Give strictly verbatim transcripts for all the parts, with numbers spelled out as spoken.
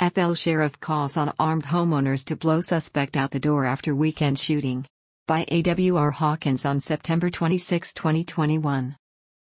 F L Sheriff calls on armed homeowners to blow suspect out the door after weekend shooting. By A W R Hawkins on September twenty-sixth, twenty twenty-one.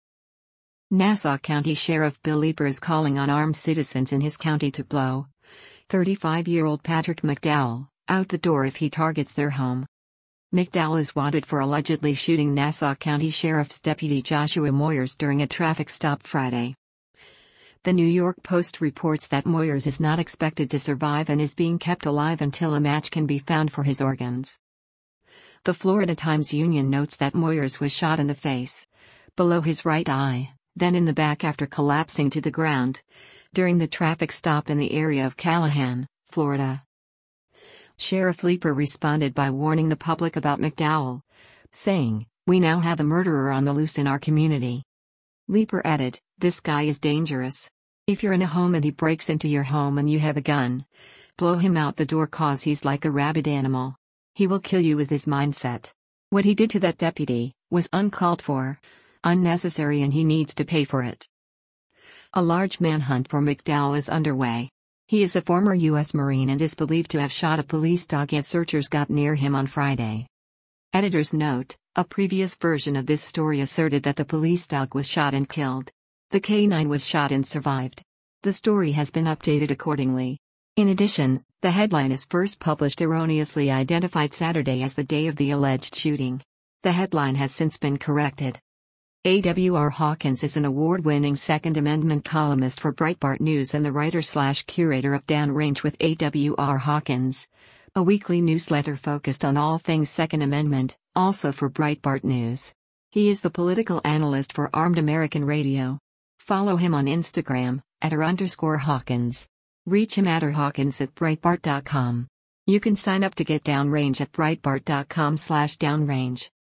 Nassau County Sheriff Bill Leeper is calling on armed citizens in his county to blow thirty-five-year-old Patrick McDowell out the door if he targets their home. McDowell is wanted for allegedly shooting Nassau County Sheriff's Deputy Joshua Moyers during a traffic stop Friday. The New York Post reports that Moyers is not expected to survive and is being kept alive until a match can be found for his organs. The Florida Times-Union notes that Moyers was shot in the face, below his right eye, then in the back after collapsing to the ground, during the traffic stop in the area of Callahan, Florida. Sheriff Leeper responded by warning the public about McDowell, saying, "We now have a murderer on the loose in our community." Leeper added, "This guy is dangerous. If you're in a home and he breaks into your home and you have a gun, blow him out the door cause he's like a rabid animal. He will kill you with his mindset. What he did to that deputy was uncalled for, unnecessary, and he needs to pay for it." A large manhunt for McDowell is underway. He is a former U S Marine and is believed to have shot a police dog as searchers got near him on Friday. Editor's note: a previous version of this story asserted that the police dog was shot and killed. The canine was shot and survived. The story has been updated accordingly. In addition, the headline is first published erroneously identified Saturday as the day of the alleged shooting. The headline has since been corrected. A W R Hawkins is an award-winning Second Amendment columnist for Breitbart News and the writer-slash-curator of Downrange with A W R Hawkins, a weekly newsletter focused on all things Second Amendment, also for Breitbart News. He is the political analyst for Armed American Radio. Follow him on Instagram, at r underscore Hawkins. Reach him at rhawkins at breitbart dot com. You can sign up to get Downrange at breitbart dot com slash downrange.